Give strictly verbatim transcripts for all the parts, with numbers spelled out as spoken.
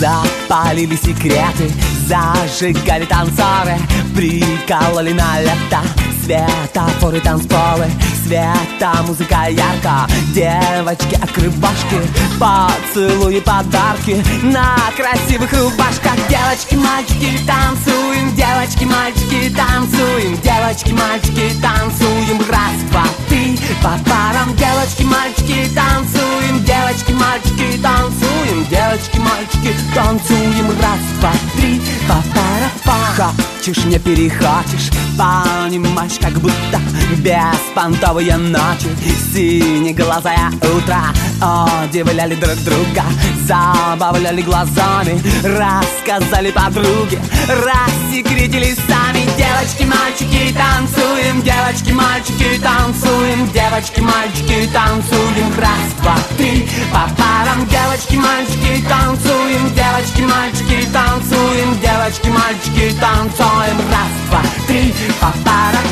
Запалили секреты, зажигали танцоры, прикололи на лето светофоры, танцполы, света, музыка ярко. Девочки-открывашки, поцелуи, подарки на красивых рубашках. Девочки, мальчики, танцуем, девочки, мальчики, танцуем, девочки, мальчики, танцуем. Раз, два, три, по парам. Девочки, мальчики, танцуем, девочки, мальчики, танцуем, девочки, мальчики, танцуем. Раз, два, три, по парам. Хочешь, не перехочешь, понимаешь, как будто беспонтовые ночи, синеглазое утро удивляли друг друга, забавляли глазами, рассказали подруги, рассекретили сами. Девочки, мальчики, танцуем, девочки, мальчики, танцуем, девочки, мальчики, танцуем. Раз, два, три, по парам. Девочки, мальчики, танцуем, девочки, мальчики, танцуем, девочки, мальчики, танцуем. Раз, два, три, по парам.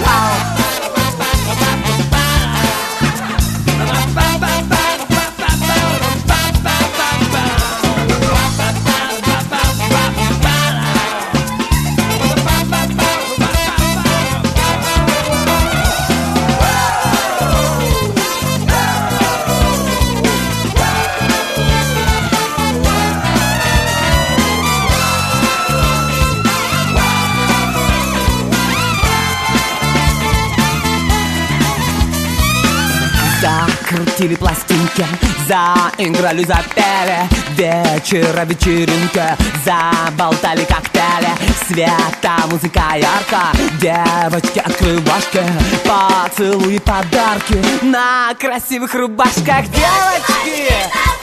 Закрутили пластинки, заиграли, запели, вечера вечеринка, заболтали коктейли, света, музыка ярко, девочки-открывашки, поцелуи, подарки на красивых рубашках. Девочки!